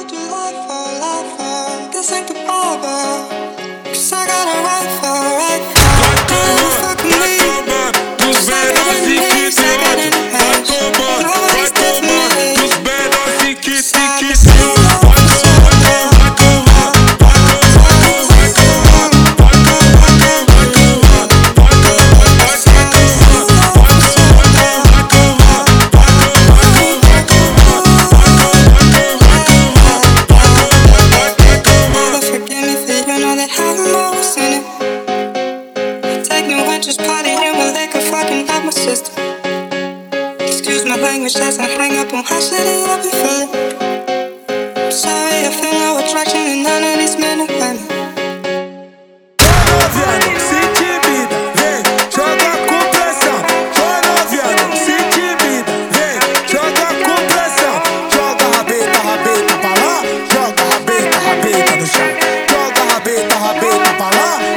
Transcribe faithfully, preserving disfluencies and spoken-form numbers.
do life for life for this ain't the Bible. Cause I got a right for right for you fuck with me. Cause I got an ace, I got an edge. Nobody's dead for me. Cause I can see love for something. Just party here with they could fucking have my sister. Excuse my language as I hang up on how shitty I be feeling. Sorry, I feel no attraction in none of these men and women. Se divida, vem, joga com pressão. Vai noviano, se divida, vem, joga com pressão. Joga a rabeta, rabeta pra lá, joga a rabeta, rabeta no chão. Joga a rabeta, rabeta pra lá.